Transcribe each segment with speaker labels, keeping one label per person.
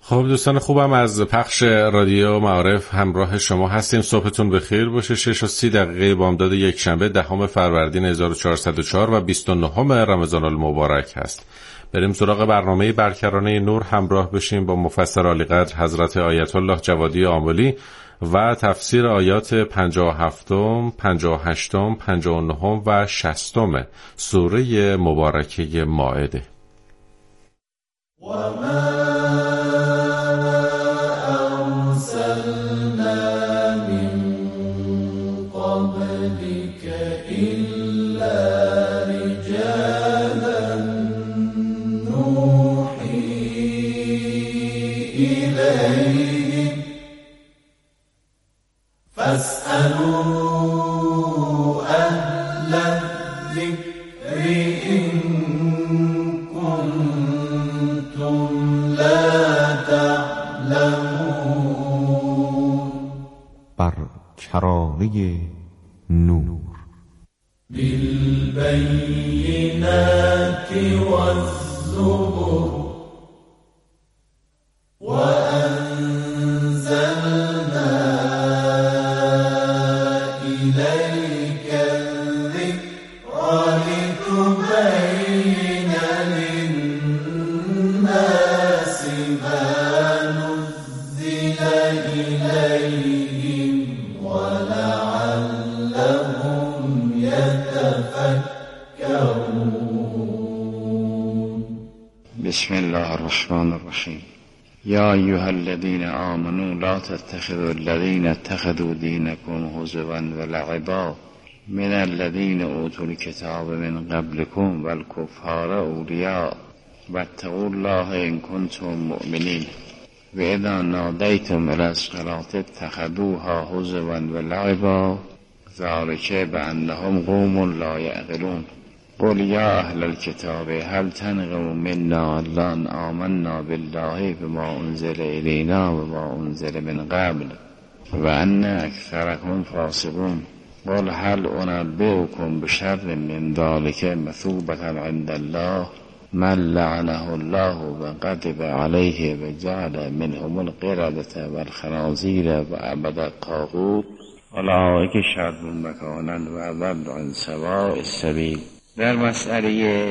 Speaker 1: خب دوستان خوبم، از پخش رادیو معارف همراه شما هستیم. صبحتون بخیر باشه. 6:30 بامداد یکشنبه 10 فروردین 1404 و 29 رمضان المبارک هست. بریم سراغ برنامه برکرانه نور، همراه بشیم با مفسر عالیقدر حضرت آیت الله جوادی آملی و تفسیر آیات 57، 58، 59 و 60 سوره مبارکه مائده.
Speaker 2: برکرانه نور.
Speaker 3: بالبينات والزبر وأنزلنا إليك الذكر لتبين للناس ما نزل إليهم ولعلهم يتفكرون.
Speaker 4: بسم الله الرحمن الرحیم. یا ایها الذین آمنوا لا تتخذوا الذین اتخذوا دینکم هزوا ولعبا من الذین اوتوا الکتاب من قبلکم والکفار اولیاء واتقوا الله ان کنتم مؤمنین و اذا نادیتم الی الصلاة اتخذوها هزوا ولعبا ذلک بانهم قوم لا یعقلون. قل یا اهل الكتاب هل تنقموا منا الا ان آمنا بالله بما انزل الینا و ما انزل من قبل و ان اکثرکم فاسقون. قل هل انبئکم بشر من ذلک مثوبة عند الله من لعنه الله و غضب علیه و جعل منهم القردة والخنازیر و عبد الطاغوت اولئک شر مکانا و اضل عن سواء السبیل. در مسئله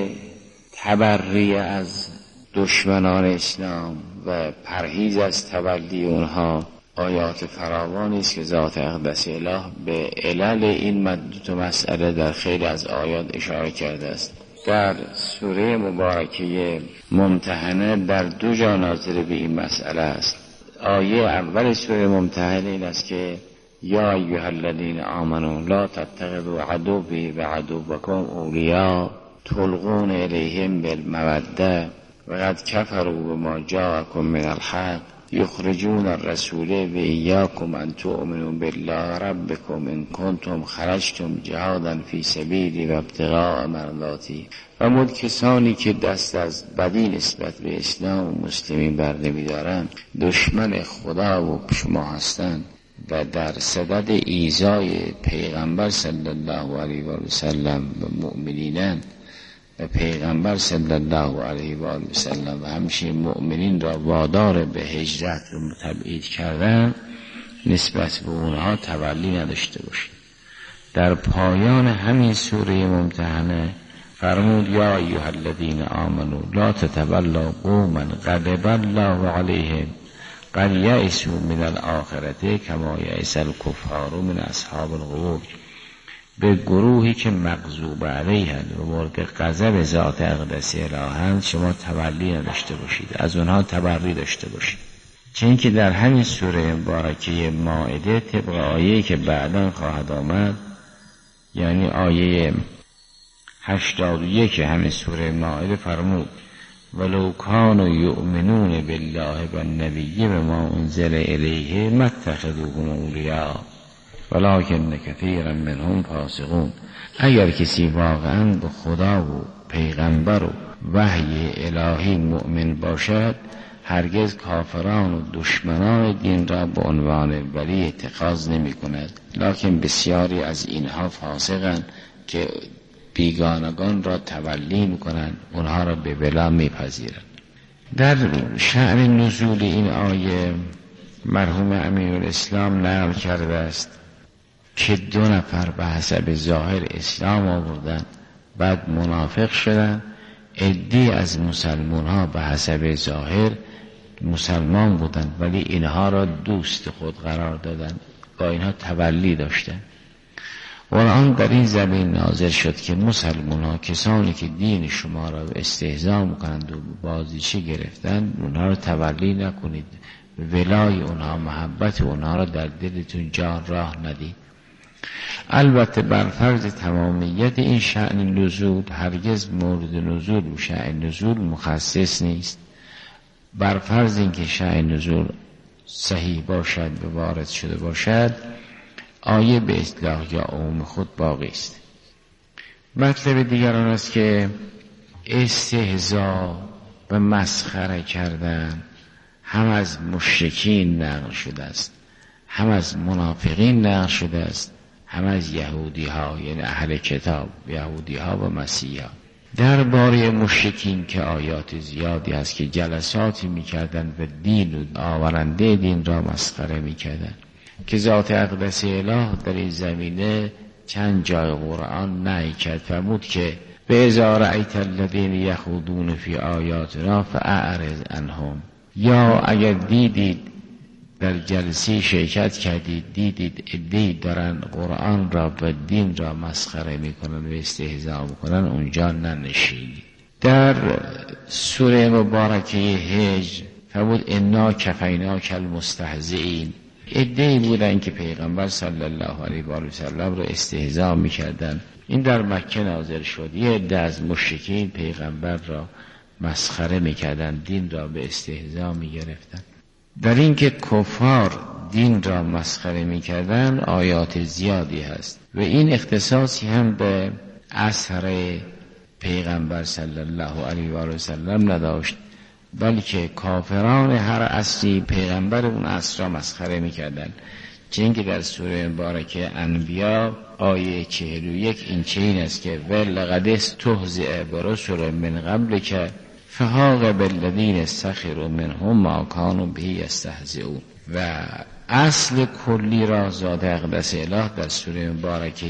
Speaker 4: تبری از دشمنان اسلام و پرهیز از تولی اونها آیات فراوانی است که ذات اقدس اله به علل این دو مسئله در خیلی از آیات اشاره کرده است. در سوره مبارکه ممتحنه در 2 جا ناظر به این مسئله است. آیه اول سوره ممتحنه این است که یا ایها الذین آمنوا لا تتخذوا عدوی و عدوکم اولیاء تلقون الیهم بالموده و قد کفروا بما جاءکم من الحق یخرجون الرسول و ایاکم ان تؤمنوا بالله ربکم ان کنتم خرجتم جهادا فی سبیلی و ابتغاء مرضاتی. و کسانی که دست از بدی نسبت به اسلام و مسلمین بر نمی‌دارند دشمن خدا و شما هستند و در صدد ایذای پیغمبر صلی الله علیه و سلم و مؤمنین و پیغمبر صلی الله علیه و سلم و همچنین مؤمنین را وادار به هجرت و تبعید کردن نسبت به اونها تولی نداشته باشید. در پایان همین سوره ممتحنه فرمود یا ایها الذین آمنوا لا تتولوا قوما غضب الله علیهم قد یئسوا من الآخرة کما یئس الکفار من اصحاب القبور. به گروهی که مغضوب علیهند و مورد غضب ذات اقدس الهند شما تولی نداشته باشید، از اونها تبری داشته باشید. چون که در همین سوره مبارکه مائده طبق آیه‌ای که بعداً خواهد آمد، یعنی آیه 81 همین سوره مائده فرمود ولو کانوا یؤمنون بالله و النبی و ما انزل الیه ما اتخذوهم اولیاء ولکن کثیرا منهم فاسقون. اگر کسی واقعا به خدا و پیغمبر و وحی الهی مؤمن باشد هرگز کافران و دشمنان دین را به عنوان ولی اتخاذ نمی کند، لکن بسیاری از اینها فاسقند که بیگانگان را تولی می کنند، اونها را به ولا می پذیرند. در شأن نزول این آیه مرحوم امیرالاسلام نقل کرده است که 2 نفر به حسب ظاهر اسلام آوردن، بعد منافق شدن. عده‌ای از مسلمان ها به حسب ظاهر مسلمان بودن ولی اینها را دوست خود قرار دادن، با اینها تولی داشتن. قرآن در این زمین نازل شد که مسلمان ها، کسانی که دین شما را استهزا میکنند و بازیچه گرفتند، اونها را تولی نکنید، ولای اونها، محبت اونها را در دلتون جان راه ندید. البته بر فرض تمامیت این شأن نزول، هرگز مورد نزول و شأن نزول مخصص نیست. بر فرض اینکه شأن نزول صحیح باشد و وارد شده باشد، آیه به اطلاق یا عموم خود باقی است. مطلب دیگر آن است که استهزا و مسخره کردن هم از مشرکین نقل شده است، هم از منافقین نقل شده است، هم از یهودی ها، یعنی اهل کتاب، یهودی ها و مسیحی ها. درباره مشرکین که آیات زیادی هست که جلساتی میکردن و دین و آورنده دین را مسخره میکردن، که ذات اقدس اله در این زمینه چند جای قرآن نهی کرد. فرمود که به اذا رأیت الذین یخوضون فی آیاتنا فاعرض عنهم، یا اگر دیدید در جلسه شرکت کردید، دیدید عده‌ای دارن قرآن را و دین را مسخره میکنن و استهزا میکنن، اونجا ننشینید. در سوره مبارکه هجر فرمود انا کفیناک المستهزئین. عده‌ای بودن که پیغمبر صلی الله علیه و سلم را استهزا میکردن. این در مکه نازل شد. یه عده از مشرکین پیغمبر را مسخره میکردن، دین را به استهزا میگرفتن. در این که کفار دین را مسخره میکردن آیات زیادی هست و این اختصاصی هم به عصر پیغمبر صلی الله علیه و سلم نداشت، بلکه کافران هر عصری پیغمبر اون عصر را مسخره میکردن. چون که در سوره مبارکه انبیا آیه 41 این چنین است که ولقد استهزئ برسل من قبل که فحاق بالذین استخروا منهم ما کانوا به یستهزئون. و اصل کلی را ذات اقدس اله در سوره مبارکه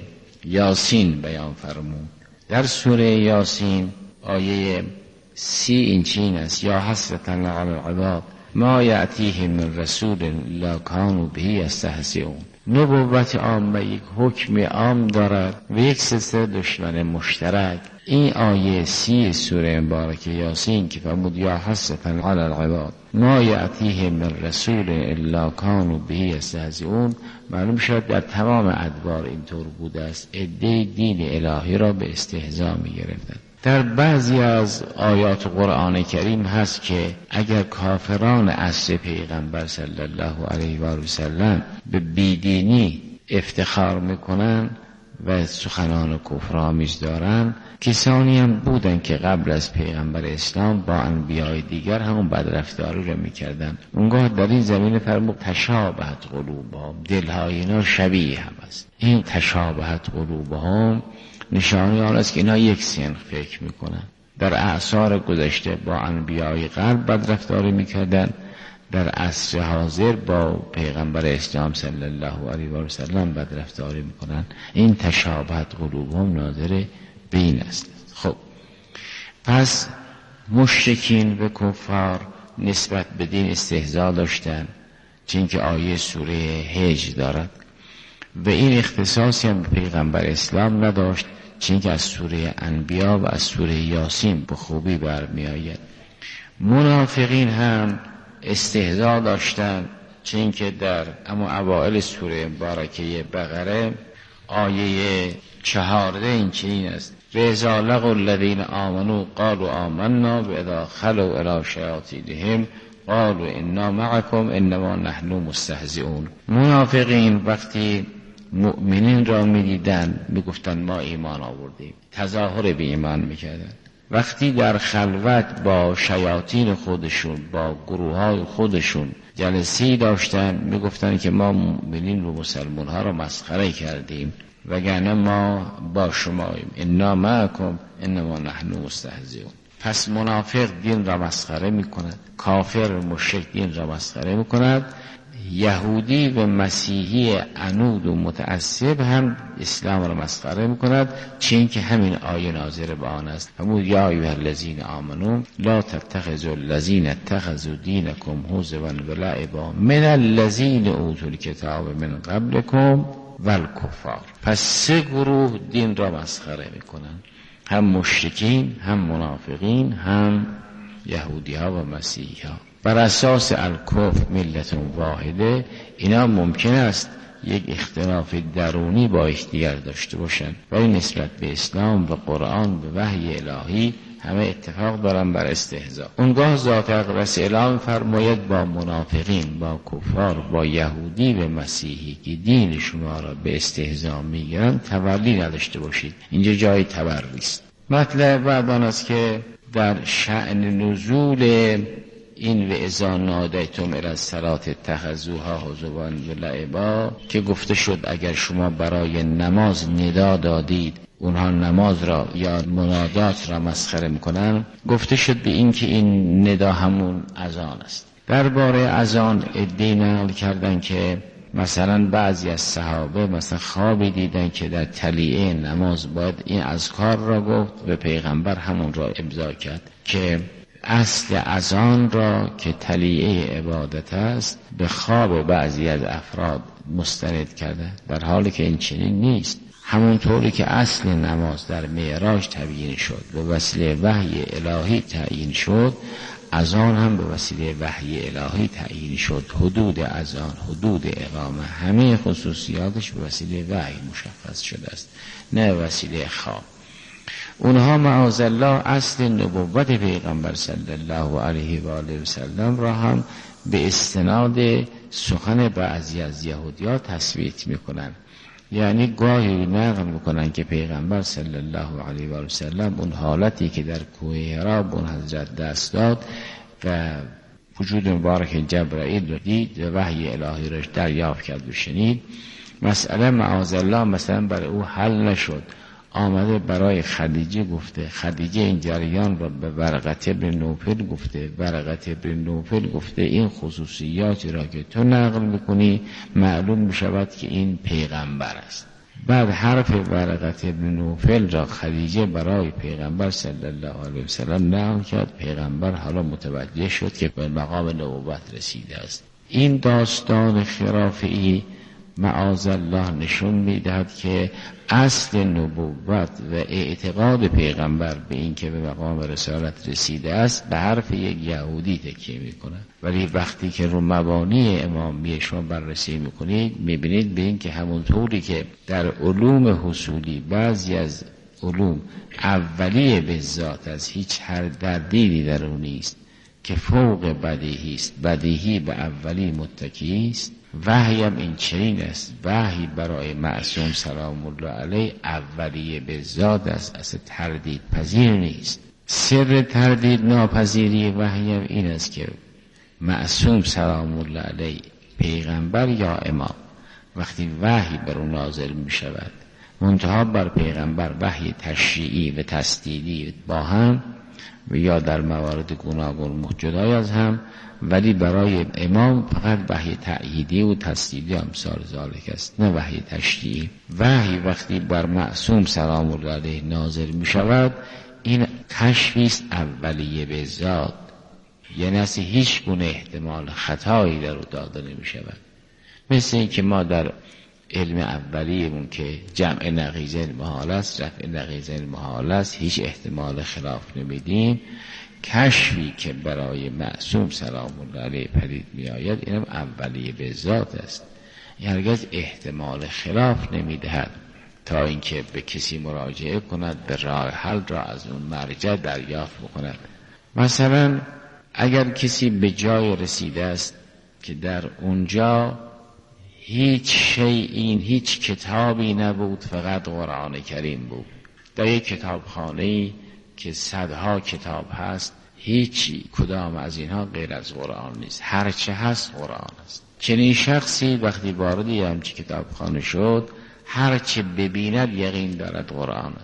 Speaker 4: یاسین بیان فرمود. در سوره یاسین آیه 30 این چنین است یا حسرة علی العباد ما یأتیهم من رسول الا کانوا به یستهزئون. نبوت عامه یک حکم عام دارد و یک سلسله دشمن مشترک. این آیه 30 سوره مبارکه یاسین که فرمود یا حسرة علی العباد ما یأتیهم من رسول الا کانوا به یستهزئون، معلوم شد در تمام ادوار اینطور بوده است. عده دین الهی را به استهزا می گرفتند. در بعضی از آیات قرآن کریم هست که اگر کافران عصر پیغمبر صلی الله علیه و سلم به بیدینی افتخار میکنن و سخنان کفرآمیز دارن، کسانی هم بودن که قبل از پیغمبر اسلام با انبیای دیگر همون بدرفتاری رو میکردن. اونگاه در این زمینه فرمود تشابهت قلوبهم، دلهای اینا شبیه هم است. این تشابهت قلوبهم نشانه آن است که اینا یک سنخ فکر میکنن. در اعصار گذشته با انبیای قبل بدرفتاری میکردن، در عصر حاضر با پیغمبر اسلام صلی الله علیه و سلم بدرفتاری میکنن. این تشابهت قلوبهم ناظر به این است. خب پس مشرکین و کفار نسبت به دین استهزا داشتن، چون که آیه سوره هجر دارد و این اختصاصی هم به پیغمبر اسلام نداشت، چون که از سوره انبیا و از سوره یاسین به خوبی برمی آید. منافقین هم استهزا داشتن، چون که در اما اوائل سوره مبارکه بقره آیه 14 این چنین است و اذا لقوا الذین آمنوا قالوا آمنا و اذا خلوا الی شیاطینهم قالوا انا معکم انما نحن مستهزئون. منافقین وقتی مؤمنین را می‌دیدند میگفتند ما ایمان آوردیم، تظاهر به ایمان میکردند. وقتی در خلوت با شیاطین خودشون، با گروه‌های خودشون جلسه‌ای داشتن، میگفتند که ما مؤمنین و مسلمان ها را مسخره کردیم وگرنه ما با شماییم، انا معکم انما نحن مستهزئون. پس منافق دین را مسخره میکند، کافر و مشرک دین را مسخره میکند، یهودی و مسیحی عنود و متعصب هم اسلام را مسخره میکند، چون که همین آیه ناظر به آن است. همون یا ایها الذین آمنو لا تتخذوا الذین اتخذوا دینکم هزوا و لعبا من الذین اوتوا الکتاب من قبلکم والکفار. پس سه گروه دین را مسخره میکنند، هم مشرکین، هم منافقین، هم یهودی ها و مسیحی ها. بر اساس الکفر ملت واحده، اینا ممکن است یک اختلاف درونی با یکدیگر داشته باشند، ولی نسبت به اسلام و قرآن و وحی الهی همه اتفاق دارن بر استهزاء. اونگاه ذات اقدس اعلام فرماید با منافقین، با کفار، با یهودی و مسیحی که دین شما را به استهزاء میگیرند تولی نداشته باشید. اینجا جای تبری است. مطلب بعد آن است که در شأن نزول این و اذا نادیتم الی الصلاة اتخذوها هزوا و لعبا که گفته شد اگر شما برای نماز ندا دادید اونها نماز را یا منادات را مسخره میکنن، گفته شد به این که این ندا همون اذان است. درباره اذان ادعی نقل کردن که مثلا بعضی از صحابه مثلا خوابی دیدن که در تلیعه نماز باید این اذکار را گفت و پیغمبر همون را امضا کرد که اصل اذان را که تلیعه عبادت است به خواب بعضی از افراد مستند کرده، در حالی که این چنین نیست. همونطوری که اصل نماز در معراج تعیین شد به وسیله وحی الهی تعیین شد، اذان هم به وسیله وحی الهی تعیین شد. حدود اذان، حدود اقامه، همه خصوصیاتش به وسیله وحی مشخص شده است، نه وسیله خواب. اونها معاذالله اصل نبوت پیغمبر صلی الله علیه و آله و سلم را هم به استناد سخن بعضی از یهودیان تثبیت میکنن. یعنی گاهی نقل میکنن که پیغمبر صلی الله علیه و آله و سلم اون حالتی که در کوه حرا به اون حضرت دست داد و وجود مبارک جبرائیل رو دید و وحی الهی رو دریافت کرد و شنید، مسئله معاذالله مثلا برای او حل نشد. آمده برای خدیجه گفته، خدیجه این جریان را به ورقه بن نوفل گفته، ورقه بن نوفل گفته این خصوصیاتی را که تو نقل میکنی معلوم میشود که این پیغمبر است. بعد حرف ورقه بن نوفل را خدیجه برای پیغمبر صلی الله علیه و سلم نقل کرد. پیغمبر حالا متوجه شد که به مقام نبوت رسیده است. این داستان خرافی معاذالله نشون میدهد که اصل نبوت و اعتقاد پیغمبر به این که به مقام رسالت رسیده است به حرف یک یهودی تکیه میکنه، ولی وقتی که رو مبانی امامی شما بررسی میکنید میبینید به این که همونطوری که در علوم حصولی بعضی از علوم اولیه به ذات از هیچ هر تردیدی در اون نیست که فوق بدیهی است، بدیهی به اولی متکی است، وحی هم این چنین است. وحی برای معصوم سلام الله علیه اولیه به ذات است، اصلا تردید پذیر نیست. سر تردید ناپذیری وحی هم این است که معصوم سلام الله علیه پیغمبر یا امام وقتی وحی بر او نازل می شود، منتها بر پیغمبر وحی تشریعی و تسدیدی با هم و یا در موارد گوناگون جدای از هم، ولی برای امام فقط وحی تأییدی و تسدیدی امثال ذالک است، نه وحی تشریعی. وحی وقتی بر معصوم سلام الله علیه نازل می شود این کشفی است اولیه به ذات، یعنی اصلا هیچ گونه احتمال خطایی در او داده نمی شود. مثل این که ما در علم اولیمون که جمع نقیض المحال است، رفع نقیض المحال است، هیچ احتمال خلاف نمیدیم. کشفی که برای معصوم سلام الله علیه پدید می آید اینم اولیه به ذات است، هرگز احتمال خلاف نمیدهد تا اینکه به کسی مراجعه کند به راه حل را از اون مرجع دریافت بکند. مثلا اگر کسی به جای رسیده است که در اونجا هیچ شیء، هیچ کتابی نبود، فقط قرآن کریم بود، در یک کتابخانه‌ای که صدها کتاب هست هیچ کدام از اینها غیر از قرآن نیست، هرچه هست قرآن است. چنین شخصی وقتی وارد همچین کتابخانه شد هرچه ببیند یقین دارد قرآن است.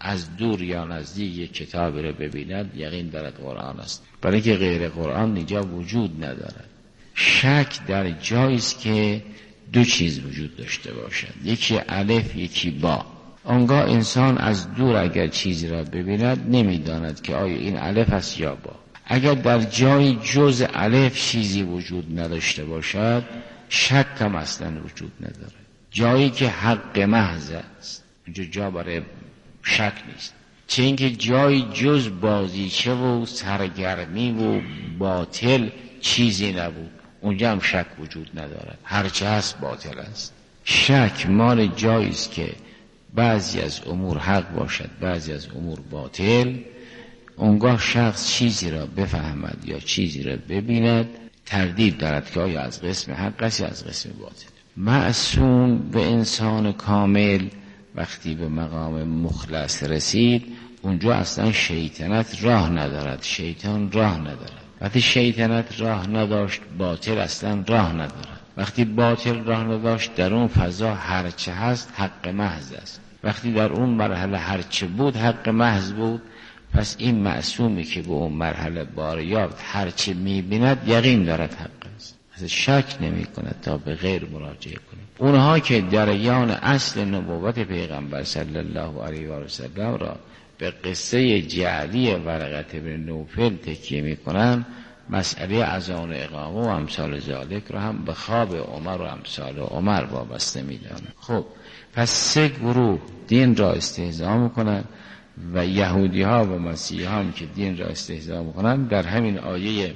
Speaker 4: از دور یا نزدیک یک کتابی رو ببیند یقین دارد قرآن است، برای که غیر قرآن اینجا وجود ندارد. شک در جایی است که دو چیز وجود داشته باشد، یکی الف یکی با. آنگاه انسان از دور اگر چیزی را ببیند نمیداند که آیا این الف است یا با. اگر در جای جز الف چیزی وجود نداشته باشد شک هم اصلا وجود نداره. جایی که حق محض است اونجا جا برای شک نیست، چه اینکه جای جز بازیچه و سرگرمی و باطل چیزی نبود اونجا هم شک وجود ندارد، هرچه هست باطل است. شک مال جایی است که بعضی از امور حق باشد بعضی از امور باطل. اونگاه شخص چیزی را بفهمد یا چیزی را ببیند تردید دارد که آیا از قسم حق است یا از قسم باطل. معصوم به انسان کامل وقتی به مقام مخلص رسید اونجا اصلا شیطنت راه ندارد، شیطان راه ندارد. وقتی شیطنت راه نداشت باطل اصلا راه ندارد. وقتی باطل راه نداشت در اون فضا هرچه هست حق محض است. وقتی در اون مرحله هرچه بود حق محض بود، پس این معصومی که به اون مرحله بار یافت هرچه میبیند یقین دارد حق است، پس شک نمی کند تا به غیر مراجعه کند. اونها که جریان اصل نبوت پیغمبر صلی الله علیه و سلم را به قصه جعلی ورقه بن نوفل تکیه می کنند، مسئله اذان و اقامه و امثال ذالک را هم به خواب عمر و امثال عمر وابسته می دانند. خب پس سه گروه دین را استهزا میکنند و یهودی ها و مسیحی ها هم که دین را استهزا میکنند در همین آیه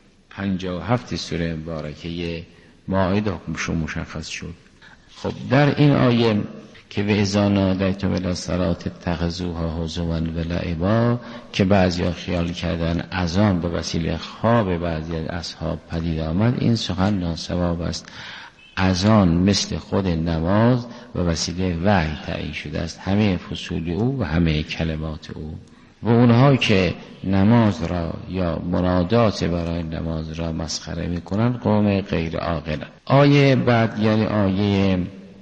Speaker 4: 57 سوره مبارکه مائده حکمشون مشخص شد. خب در این آیه که به اذا نادیتم الی الصلاة اتخذوها هزوا و لعبا، که بعضیا خیال کردن اذان به وسیله خواب بعضی از اصحاب پدید آمد، این سخن ناصواب است. اذان مثل خود نماز و وسیله وحی تعیین شده است، همه فصول او و همه کلمات او. و اونها که نماز را یا منادات برای نماز را مسخره میکنند قوم غیر عاقل. آیه بعد یعنی آیه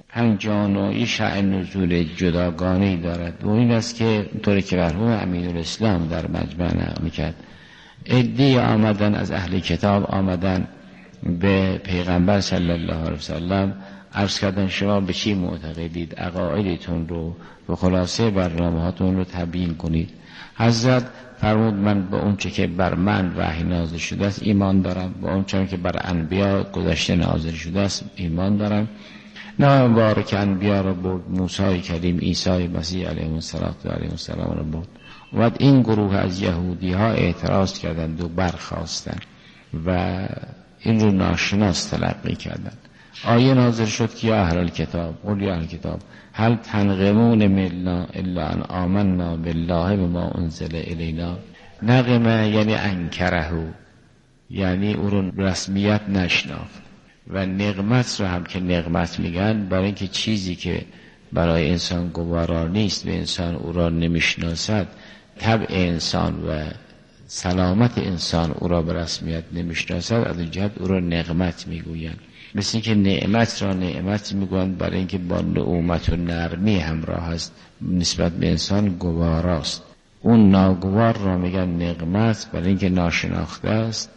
Speaker 4: 59 شأن نزول جداگانه‌ای دارد و این است که طوری که مرحوم امین‌الاسلام در مجمع نقل میکرد، عده‌ای آمدن از اهل کتاب آمدن به پیغمبر صلی الله علیه وسلم عرض کردن شما به چی معتقدید، عقایدتون رو و خلاصه برنامه‌هاتون رو تبیین کنید. حضرت فرمود من به اون چه که بر من وحی نازل شده است ایمان دارم، به اون چه که بر انبیا گذشته نازل شده است ایمان دارم. نه مبارک انبیا رو برد، موسی کلیم، عیسی مسیح علیه السلام رو برد. و این گروه از یهودی ها اعتراض کردند و برخاستند و این رو ناشناس تلقی کردند. آیه نازل شد که یا اهل الکتاب، قل یا اهل الکتاب هل تنقمون منا الا ان آمنا بالله بما انزل الینا. نقمه یعنی انکرهو، یعنی او رو رسمیت نشناخت. و نقمت رو هم که نقمت میگن برای اینکه چیزی که برای انسان گوارا نیست و انسان او را نمیشناسد، طبع انسان و سلامت انسان او را به رسمیت نمیشناسد، از این جهت او را نقمت میگویند. مثل اینکه نعمت را نعمت میگویند برای اینکه با نعومت و نرمی همراه است، نسبت به انسان گواراست. اون ناگوار را میگن نقمت برای اینکه ناشناخته است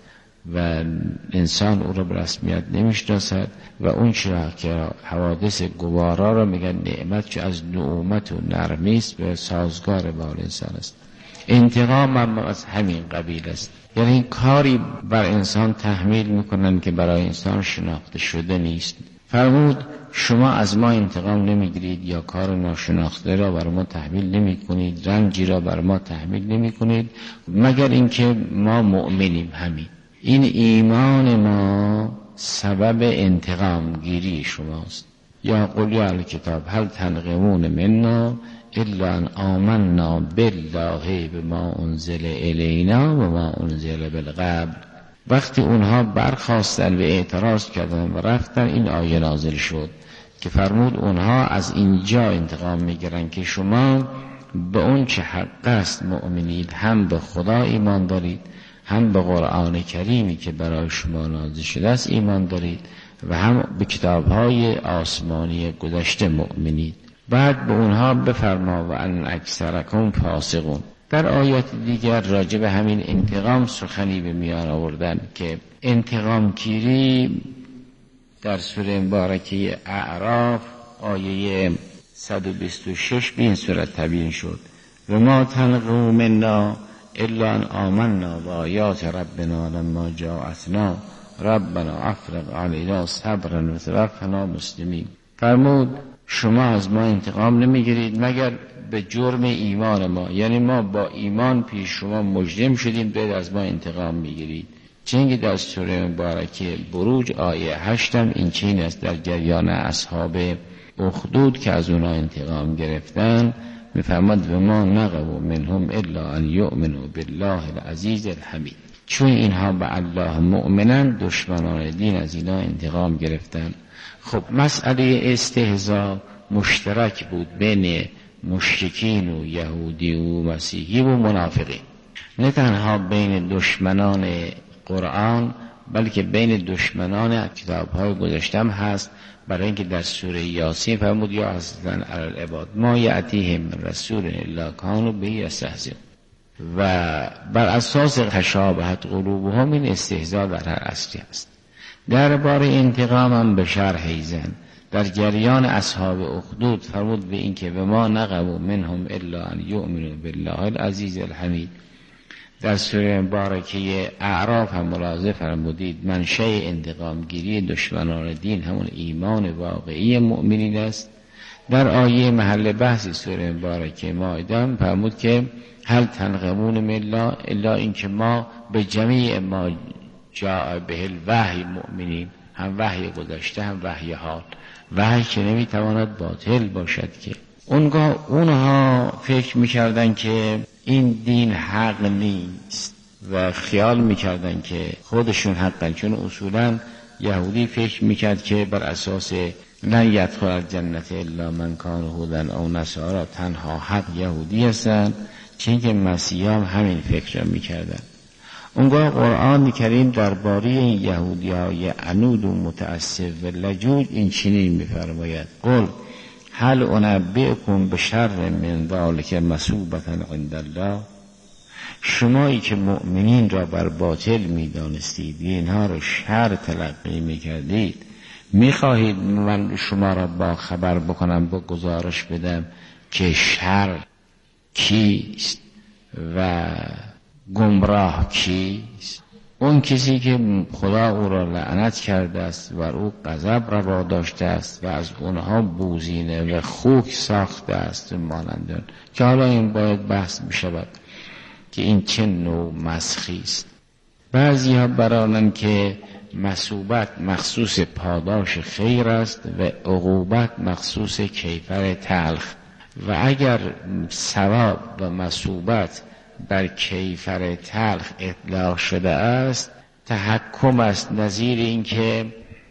Speaker 4: و انسان او را به رسمیت نمیشناسد، و اون چرا که حوادث گوارا را میگن نعمت، چون از نعومت و نرمی است و سازگار با انسان است. انتقام هم از همین قبیل است، یعنی این کاری بر انسان تحمیل میکنن که برای انسان شناخته شده نیست. فرمود شما از ما انتقام نمیگیرید یا کار ناشناخته را بر ما تحمیل نمی کنید، رنجی را بر ما تحمیل نمی کنید، مگر اینکه ما مؤمنیم. همین این ایمان ما سبب انتقام گیری شماست. یا قل یا اهل کتاب هل تنقمون منا الا ان آمنا بالله بما انزل الینا و ما انزل بالقبل. وقتی اونها برخاستن و اعتراض کردن و رفتن، این آیه نازل شد که فرمود اونها از اینجا انتقام میگیرن که شما به اون چه حق است مؤمنید، هم به خدا ایمان دارید، هم به قرآن کریمی که برای شما نازل شده است ایمان دارید، و هم به کتاب‌های آسمانی گذشته مؤمنید. بعد به اونها بفرما و ان اکثرکم فاسقون. در آیات دیگر راجع به همین انتقام سخنی به میان آوردن که انتقام گیری در سوره مبارکه اعراف آیه 126 به این صورت تبیین شد: و ما تنقموا منا الا ان آمنا بآیات ربنا لما جاءتنا ربنا افرغ علینا صبرا وتوفنا مسلمین. فرمود شما از ما انتقام نمیگیرید مگر به جرم ایمان ما، یعنی ما با ایمان پیش شما مجرم شدیم، باید از ما انتقام میگیرید. چنگی در سوره مبارکه بروج آیه 8 این چین است در جریان اصحاب اخدود که از اونا انتقام گرفتن، میفرماد و ما نقموا منهم الا ان یؤمنوا بالله العزیز الحمید. چون اینها به الله مؤمنن دشمنان دین از اینا انتقام گرفتن. خب مسئله استهزاء مشترک بود بین مشرکین و یهودی و مسیحی و منافقین، نه تنها بین دشمنان قرآن بلکه بین دشمنان کتاب‌های گذشته هم هست. برای اینکه در سوره یاسین فرمود یا حسرتاً علی العباد ما یأتیهم من رسول الا کانوا به یستهزئون، و بر اساس تشابهت قلوبهم این استهزاء در هر اصلی است. درباره انتقام هم به شرح ایزن در جریان اصحاب اخدود فرمود به این که و ما نقموا منهم الا ان یؤمنوا بالله العزیز الحمید. در سوره مبارکه اعراف هم ملاحظه فرمودید منشأ انتقام گیری دشمنان دین همون ایمان واقعی مؤمنین است. در آیه محل بحث سوره مبارکه مائده فرمود که هل تنقمون منا الا این که ما به جمیع ما جاء به الوحی مؤمنین، هم وحی گذشته هم وحی حال، وحی که نمیتواند باطل باشد. که اونها فکر میکردن که این دین حق نیست و خیال میکردن که خودشون حقن، چون اصولا یهودی فکر میکرد که بر اساس لن یدخل الجنت الا من کان هودا او نصارا تنها حق یهودی هستن، چون که مسیحا هم همین فکر را میکردن. اونگاه قرآن کریم درباره این یهودی‌های عنود و متعصب و لجوج این چنین می‌فرماید: قل هل انبئکم بشر من ذلک مثوبة عند الله. شمایی که مؤمنین را بر باطل می‌دانستید و اینها را شر تلقی می‌کردید، می‌خواهید من شما را با خبر بکنم، با گزارش بدم که شر کیست و گمراه کیست؟ اون کسی که خدا او را لعنت کرده است و او غضب روا داشته است و از اونها بوزینه و خوک ساخته است مانند، که حالا این باید بحث بشود که این چه نوع مسخی است. بعضی ها برانند که مثوبت مخصوص پاداش خیر است و عقوبت مخصوص کیفر تلخ، و اگر ثواب و مثوبت بر کیفر تلخ اطلاق شده است تحکم است، نظیر این که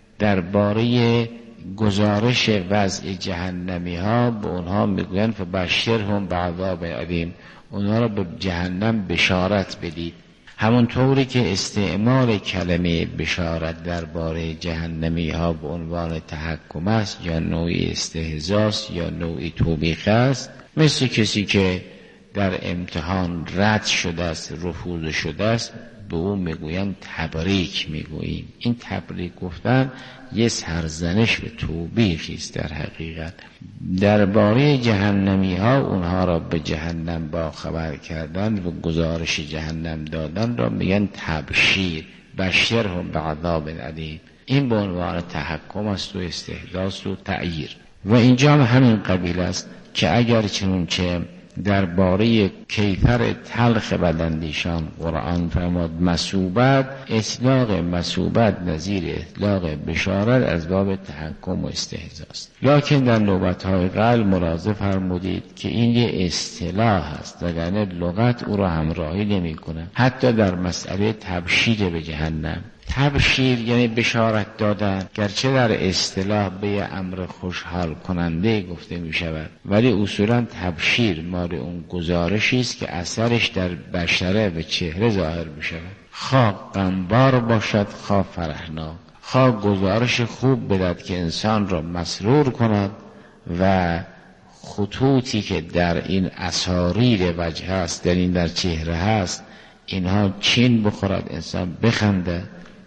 Speaker 4: درباره گزارش وضع جهنمی ها به اونها میگویند فبشرهم بعذاب علیم، اونها را به جهنم بشارت بدید. همونطوری که استعمال کلمه بشارت درباره جهنمی ها به عنوان تحکم است یا نوعی استهزاست یا نوعی توبیخ است، مثل کسی که در امتحان رد شده است، رفوض شده است، به اون میگویم تبریک میگوییم. این تبریک گفتن یه سرزنش به توبیخی است. در حقیقت درباره جهنمی ها اونها را به جهنم با خبر کردن و گزارش جهنم دادن را میگن تبشیر، بشرهم بعذاب علیم. این به عنوان تحکم است و استحداث و تعییر. و اینجا هم همین قبیل است که اگر چنانچه درباره کیفر تلخ بداندیشان قرآن فرمود مثوبت، اطلاق مثوبت نظیر اطلاق بشارت از باب تحکم و استهزاست. لکن در نوبت‌های قبل ملاحظه فرمودید که این یه اصطلاح است، وگرنه لغت او را همراهی نمی‌کنه. حتی در مسئله تبشیر به جهنم، تبشیر یعنی بشارت دادن، گرچه در اصطلاح به امر خوشحال کننده گفته می شود، ولی اصولا تبشیر مال اون گزارشی است که اثرش در بشره به چهره ظاهر می شود، خواه غمبار باشد خواه فرحناک، خواه گزارش خوب بدهد که انسان را مسرور کند و خطوطی که در این اساریر وجه هست، در چهره هست، اینها چین بخورد، انسان بخنده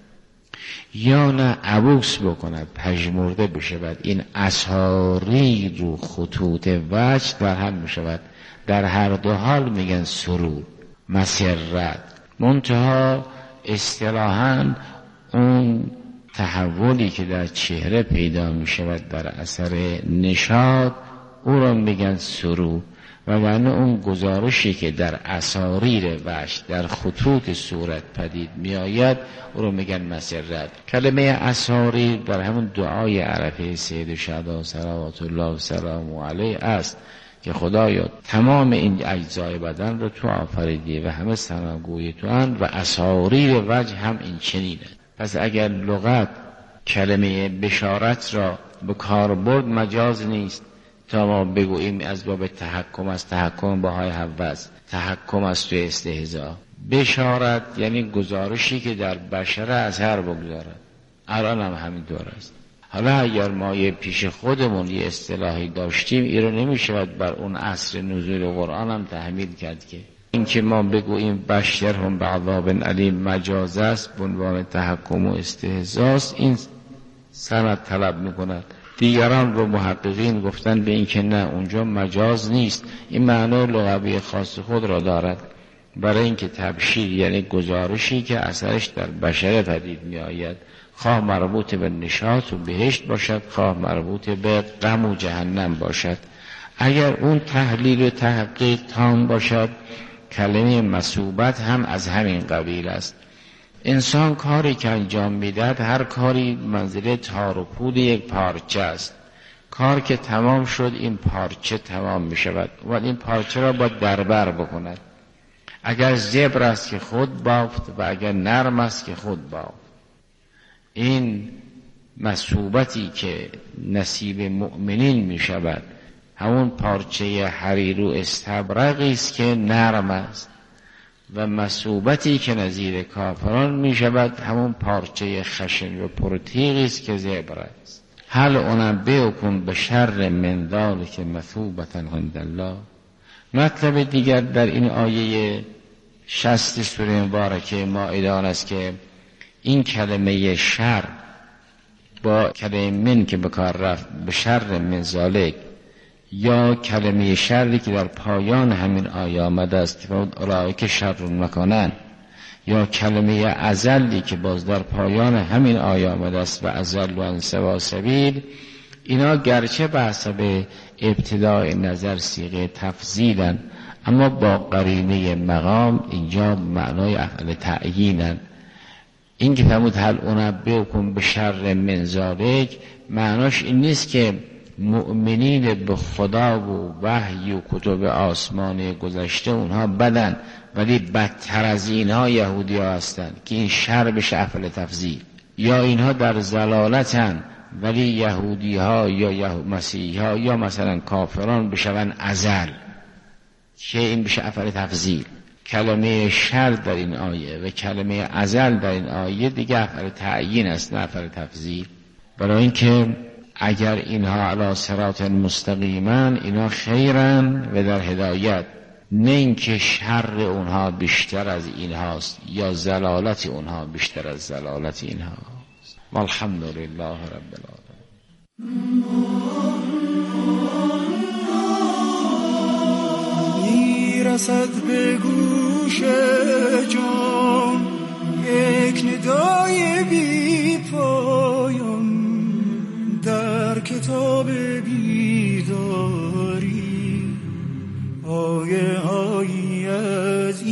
Speaker 4: یا نه عبوس بکند، پژمرده بشود. این اساریر و خطوط وجه در هم میشود. در هر دو حال میگن سرور، مسرت. منتها اصطلاحاً اون تحولی که در چهره پیدا میشود در اثر نشاط، او را میگن سرور. و معنی اون گزارشی که در اساریر وجه، در خطوط صورت پدید میآید، او رو میگن مسرت. کلمه اساریر در همون دعای عرفه سید شهدا صلوات الله و سلام علیه است که خدایا تمام این اجزای بدن رو تو آفریدی و همه ثناگوی تو اند و اساریر وجه هم این چنینه. پس اگر لغت کلمه بشارت را به کار برد، مجاز نیست تا ما بگوییم از باب تحکم است، تحکم باهای هوس، تحکم است تو استهزاء. بشارت یعنی گزارشی که در بشر اثر بگذارد. الان هم همین دور است. حالا اگر ما یه پیش خودمون یه اصطلاحی داشتیم، این رو نمیشود بر اون عصر نزول قرآن هم تحمیل کرد که این که ما بگوییم بشرهم بعذاب علیم مجاز است به عنوان تحکم و استهزاء است، این سند طلب میکند. دیگران رو محققین گفتن به این که نه، اونجا مجاز نیست، این معنی لغوی خاص خود را دارد. برای اینکه تبشیر یعنی گزارشی که اثرش در بشر پدید می آید، خواه مربوط به نشاط و بهشت باشد، خواه مربوط به غم و جهنم باشد. اگر اون تحلیل و تحقیق تام باشد، کلمه مثوبت هم از همین قبیل است. انسان کاری که انجام میدهد، هر کاری منزله تار و پود یک پارچه است. کار که تمام شد، این پارچه تمام می شود و این پارچه را باید دربر بکند. اگر زبر است که خود بافت و اگر نرم است که خود بافت. این مثوبتی که نصیب مؤمنین می شود، همون پارچه حریر و استبرقی است که نرم است، و مثوبتی که نظیر کافران می شود همون پارچه خشن و پرتیغی است که زبر است. هل انبئکم بشر من ذلک مثوبة عند الله. مطلب دیگر در این آیه 60 سوره مبارکه مائده است که این کلمه شر با کلمه من که به کار رفت، بشر من ذلک، یا کلمه شری که در پایان همین آیه آمده است اولئک شر مکانا، یا کلمه ازلی که باز در پایان همین آیه آمده است و ازل عن سواء السبیل، اینا گرچه به حسب ابتداء نظر صیغه تفضیلن، اما با قرینه مقام اینجا معنای افعال تعیینن. این که فرمود هل انبئکم بشر من ذلک، معناش این نیست که مؤمنین به خدا و وحی و کتب آسمانی گذشته اونها بدن، ولی بدتر از اینها یهودی ها هستند که این شر بشه افعال تفضیل، یا اینها در ضلالتن ولی یهودی ها یا مسیحی ها یا مثلا کافران بشون ازل، که این بشه افعال تفضیل. کلمه شر در این آیه و کلمه ازل در این آیه دیگه افعال تعیین است، نه افعال تفضیل. برای اینکه اگر اینها علی صراط مستقیما، اینها خیرن و در هدایت، نه اینکه شر اونها بیشتر از اینهاست یا ضلالت اونها بیشتر از ضلالت اینهاست. والحمدلله رب العالمین.
Speaker 5: میرسد به گوش جان یک ندای بی پایان، در کتاب بیداری آیه هایی از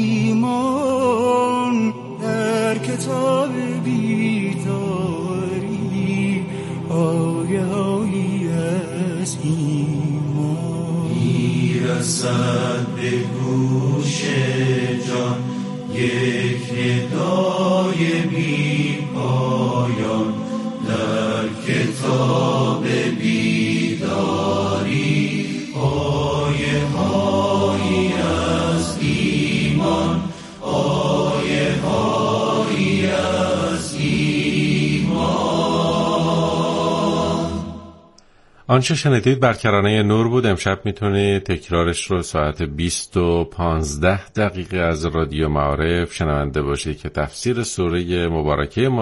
Speaker 5: ایمان، در کتاب بیداری آیه هایی از ایمان.
Speaker 3: میرسد به گوش جان یک ندای بی پایان، در کتاب بیداری آیه هایی از ایمان، آیه هایی از ایمان.
Speaker 1: آنچه شنیدید برکرانه نور بود. امشب میتونید تکرارش رو ساعت 20:15 از رادیو معارف شنونده باشید که تفسیر سوره مبارکه ما